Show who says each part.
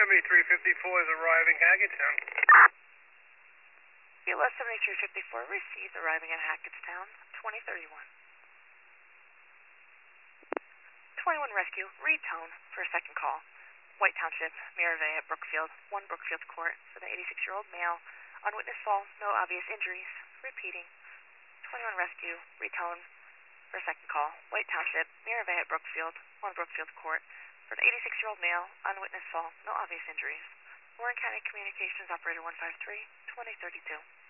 Speaker 1: 7354 is arriving Hackettstown.
Speaker 2: BLS 7354 received arriving at Hackettstown, 2031. 21 Rescue, retone for a second call. White Township, Miravay at Brookfield, 1 Brookfield Court for the 86-year-old male. Unwitnessed fall, no obvious injuries. Repeating. 21 Rescue, retone for a second call. White Township, Miravay at Brookfield, 1 Brookfield Court for the 86-year-old male. Unwitnessed fall, no obvious injuries. Warren County Communications Operator 153, 2032.